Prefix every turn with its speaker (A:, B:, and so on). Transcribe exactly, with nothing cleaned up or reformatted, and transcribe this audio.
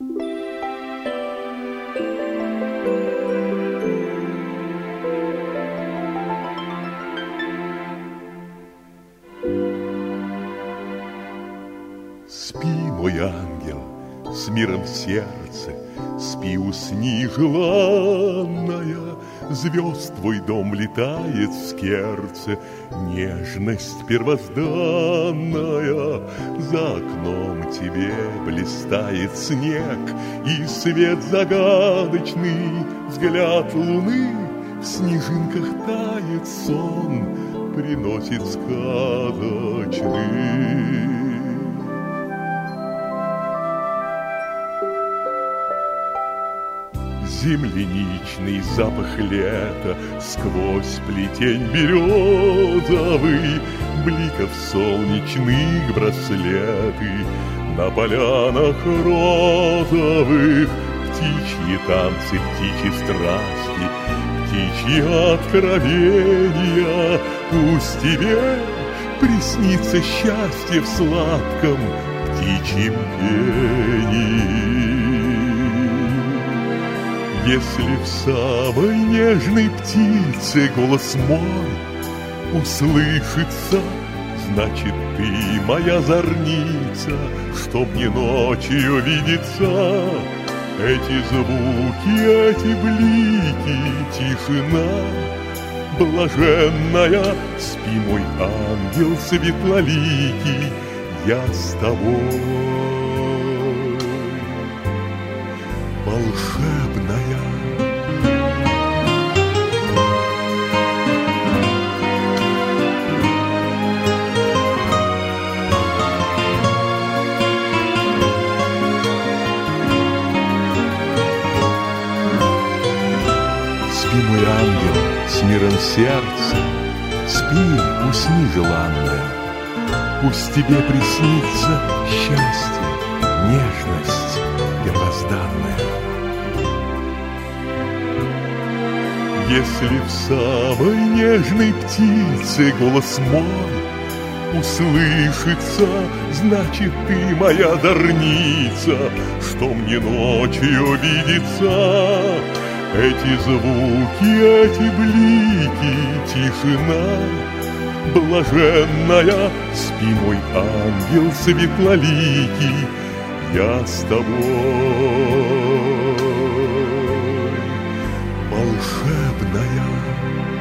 A: Спи, мой ангел, с миром в сердце, спи, усни, желанная. Звезд твой дом летает в скерце, нежность первозданная. За окном тебе блистает снег, и свет загадочный, взгляд луны в снежинках тает, сон приносит сказочный. Земляничный запах лета сквозь плетень березовый, бликов солнечных браслеты на полянах розовых, птичьи танцы, птичьи страсти, птичьи откровения. Пусть тебе приснится счастье в сладком птичьем пении. Если в самой нежной птице голос мой услышится, значит, ты моя зорница, что мне ночью видится. Эти звуки, эти блики, тишина блаженная. Спи, мой ангел светлоликий, я с тобой. Волшебная. Спи, мой ангел, с миром в сердце, спи, усни, желанная. Пусть тебе приснится счастье, нежность первозданная. Если в самой нежной птице голос мой услышится, значит, ты моя зорница, что мне ночью видится. Эти звуки, эти блики, тишина блаженная. Спи, мой ангел светлоликий, я с тобой. Волшебная.